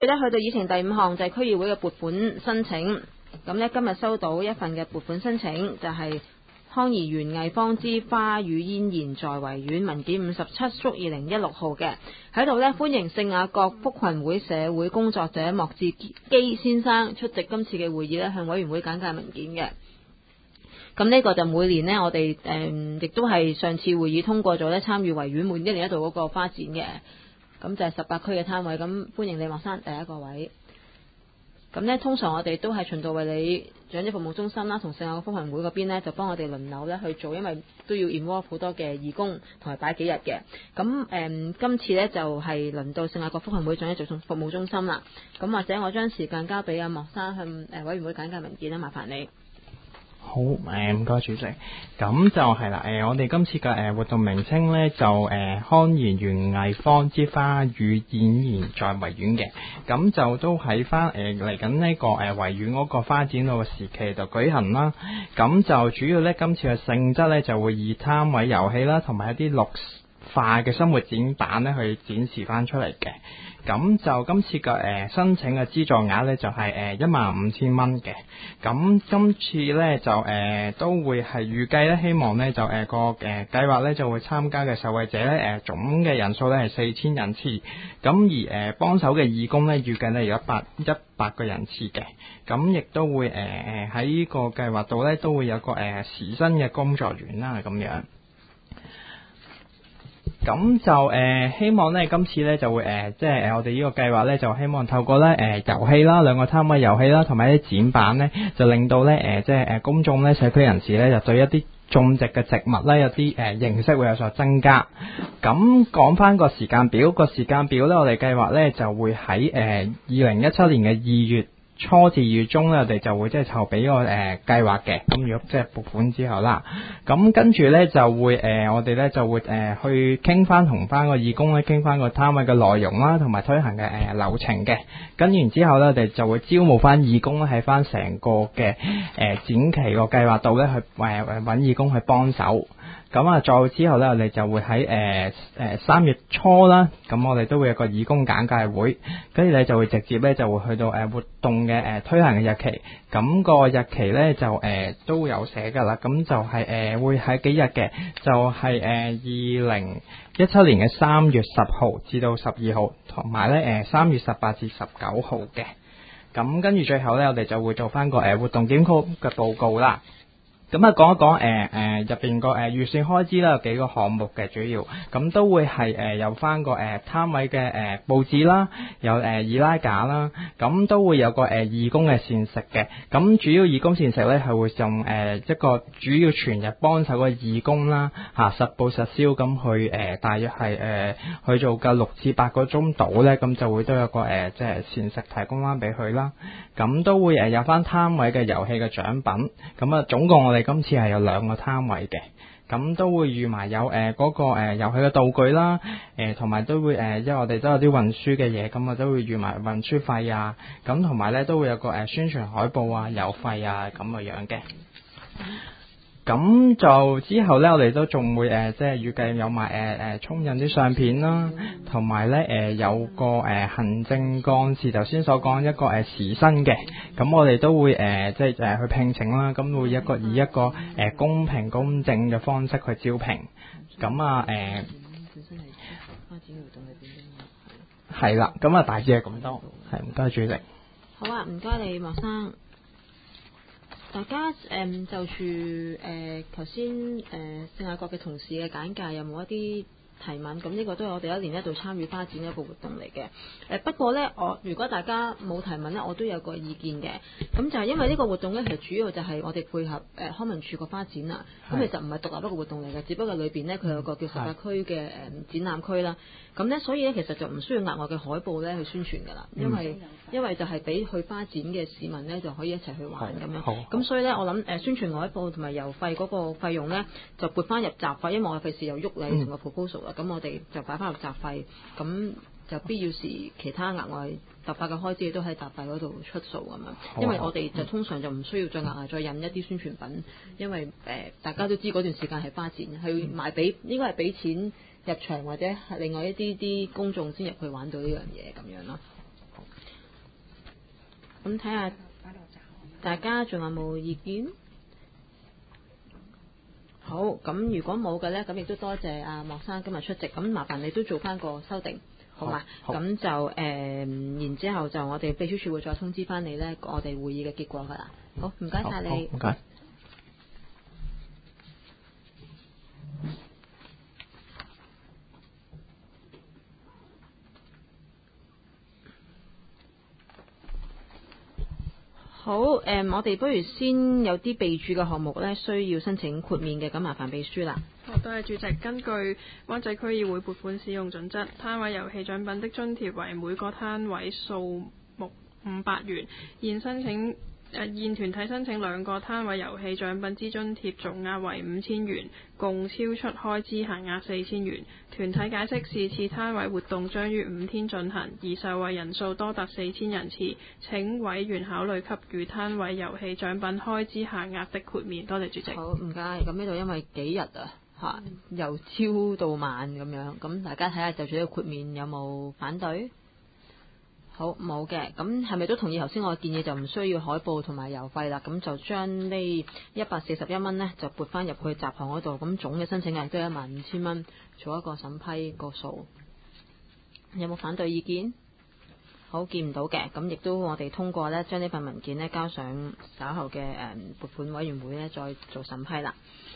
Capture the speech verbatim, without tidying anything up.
咧去到議程第五項就係區議會嘅撥款申請。咁咧今日收到一份嘅撥款申請，就係、是、康怡園藝坊之花與嫣然在維園文件五十七縮二零一六號嘅，喺度咧歡迎聖雅各福群會社會工作者莫志基先生出席今次嘅會議咧，向委員會簡介文件嘅。咁呢個就每年呢，我哋誒亦都係上次會議通過咗咧，參與維園每一年一度嗰個花展嘅。咁就係十八區嘅攤位，咁歡迎你莫生第一個位。咁呢，通常我哋都係循道衛理長者服務中心啦，同聖雅各福群會嗰邊呢，就幫我哋輪流咧去做，因為都要 involve 好多嘅義工同埋擺幾日嘅。咁誒、嗯，今次呢，就係、是、輪到聖雅各福群會長者服務中心啦。咁或者我將時間交俾阿莫生向誒委員會簡介文件啦，麻煩你。 好，誒唔該主席，咁就係啦，誒、呃、我哋今次嘅誒、呃、活動名稱咧就誒、呃、康怡園藝坊之花與嫣然在維園嘅，咁就都喺翻誒嚟緊呢個誒維園嗰個花展嗰個時期就舉行啦，咁就主要咧今次嘅性質咧就會以攤位遊戲啦，同埋一啲綠化嘅生活展板咧去展示翻出嚟嘅。咁就今次嘅誒、呃、申請嘅資助額咧就係誒一萬五千蚊嘅。咁今次咧就誒、呃、都會係預計咧，希望咧就誒、呃、個誒計劃咧就會參加嘅受惠者咧誒、呃、總嘅人數咧係四千人次。咁而誒、呃、幫手嘅義工咧預計咧有一百一百個人次嘅。咁亦都會誒誒喺呢個計劃度咧都會有個誒、呃、時薪嘅工作員啦咁樣。咁就誒、呃、希望咧今次咧就會誒、呃、即係誒我哋呢個計劃咧就希望透過咧誒遊戲啦，兩個攤位遊戲啦，同埋一啲展板咧，就令到咧誒、呃、即係誒公眾咧社區人士咧就對一啲種植嘅植物咧有啲誒、呃、認識會有所增加。咁講翻個時間表，個時間表咧我哋計劃咧就會喺誒二零一七年嘅二月初至二月中咧，我哋就會即係籌備個誒計劃嘅。咁如果即係撥款之後啦，咁跟住咧就會誒、呃、我哋咧就會誒、呃、去傾翻同翻個義工咧傾翻個攤位嘅內容啦，同埋推行嘅誒、呃、流程嘅。跟完之後咧，我哋就會招募翻義工咧喺翻成個嘅誒、呃、展期個計劃度咧去誒誒揾義工去幫手。咁啊，再之後咧，我哋就會喺誒誒三月初啦，咁我哋都會有個義工簡介會，跟住咧就會直接咧就會去到誒、呃、活動嘅誒、呃、推行嘅日期，咁、個日期咧就誒、呃、都有寫㗎啦，咁就係、是、誒、呃、會喺幾日嘅，就係誒二零一七年嘅三月十號至到十二號，同埋咧誒三月十八至十九號嘅，咁跟住最後咧，我哋就會做翻個誒、呃、活動檢討嘅報告啦。咁啊，講一講誒誒入邊個誒預算開支啦，有幾個項目嘅主要，咁都會係誒、呃、有翻個誒、呃、攤位嘅誒、呃、佈置啦，有誒、呃、易拉架啦，咁都會有個誒、呃、義工嘅膳食嘅，咁主要義工膳食咧係會用誒、呃、一個主要全日幫手嘅義工啦嚇、啊，實報實銷咁去誒、呃，大約係誒、呃、去做夠六至八個鐘度咧，咁就會都有個誒、呃、即係膳食提供翻俾佢啦，咁都會誒有翻攤位嘅遊戲嘅獎品，咁啊總共我哋今次係有兩個攤位嘅，咁都會預埋有誒嗰、呃那個誒遊戲嘅道具啦，誒同埋都會誒、呃，因為我哋都有啲運輸嘅嘢，咁啊都會預埋運輸費啊，咁同埋咧都會有個誒、呃、宣傳海報啊、郵費啊咁嘅樣嘅。咁就之後咧，我哋都仲會誒、呃，即係預計有埋誒誒沖印啲相片啦，同埋咧誒有個誒、呃、行政幹事頭先所講一個誒、呃、時薪嘅，咁我哋都會誒、呃、即係誒、呃、去聘請啦，咁會一個以一個誒、呃、公平公正嘅方式去招聘，咁啊誒，本身係花展活動裏邊嘅，係啦，咁啊大致係咁多，係唔該主席。 好啊，唔該你莫生。大家誒、嗯、就住誒頭先誒聖雅各嘅同事嘅簡介有冇一啲提問？咁呢個都係我哋一年一度參與花展嘅一個活動嚟嘅。誒、呃、不過呢，我如果大家冇提問呢，我都有個意見嘅。咁就係因為呢個活動呢，其實主要就係我哋配合誒、呃、康文署個花展啊。咁其實唔係獨立一個活動嚟嘅，只不過裏邊呢，佢有個叫十八區嘅誒展覽區啦。咁呢，所以呢，其實就唔需要額外嘅海報呢去宣傳㗎啦，因為、嗯、因為就係俾去花展嘅市民呢就可以一齊去玩咁樣。咁所以呢，我諗誒、呃、宣傳海報同埋郵費嗰個費用呢，就撥翻入雜費，因為我費事又喐你成個 proposal 啦。咁、嗯、我哋就擺翻入雜費，咁就必要時其他額外突發嘅開支都喺雜費嗰度出數咁樣。因為我哋就通常就唔需要再額外再印一啲宣傳品，因為誒、呃、大家都知嗰段時間係花展，去賣俾應該係俾錢入場或者係另外一啲啲公眾先入去玩到呢樣嘢咁樣咯。 咁睇下大家仲有冇意見？好，咁如果冇嘅呢，咁亦都多謝阿莫生今日出席，咁麻煩你都做翻個修訂，好嘛？咁就誒、呃，然之後就我哋秘書處會再通知翻你呢，我哋會議嘅結果噶啦。好，唔該晒你。 唔該。 好，誒、呃，我哋不如先有啲備註嘅項目呢，需要申請豁免嘅，咁麻煩秘書啦。 好，多謝主席。根據灣仔區議會撥款使用準則，攤位遊戲獎品的津貼為每個攤位數目五百元。現申請誒、呃、現團體申請兩個攤位遊戲獎品之津貼總額為五千元，共超出開支限額四千元。團體解釋是次攤位活動將於五天進行，而受惠人數多達四千人次，請委員考慮給予攤位遊戲獎品開支限額的豁免。多謝主席。 好，唔該。咁呢度因為幾日啊？嚇，由朝到晚咁樣，咁大家睇下就住呢個豁免有冇反對？好，冇嘅，咁係咪都同意頭先我嘅建議就唔需要海報同埋郵費啦？咁就將呢一百四十一蚊呢，就撥翻入去集項嗰度，咁總嘅申請額都係一萬五千蚊，做一個審批個數。有冇反對意見？好，見唔到嘅，咁亦都我哋通過呢，將呢份文件呢交上稍後嘅誒撥款委員會呢，再做審批啦。